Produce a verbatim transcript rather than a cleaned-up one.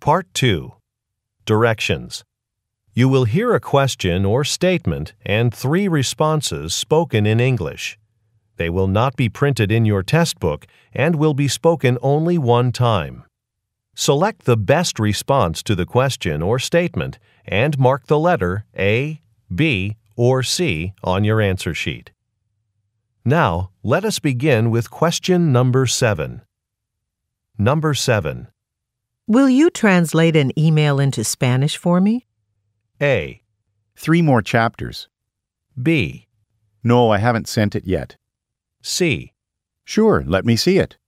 Part two. Directions. You will hear a question or statement and three responses spoken in English. They will not be printed in your test book and will be spoken only one time. Select the best response to the question or statement and mark the letter A, B, or C on your answer sheet. Now, let us begin with question number seven. Number seven. Will you translate an email into Spanish for me? A. Three more chapters. B. No, I haven't sent it yet. C. Sure, let me see it.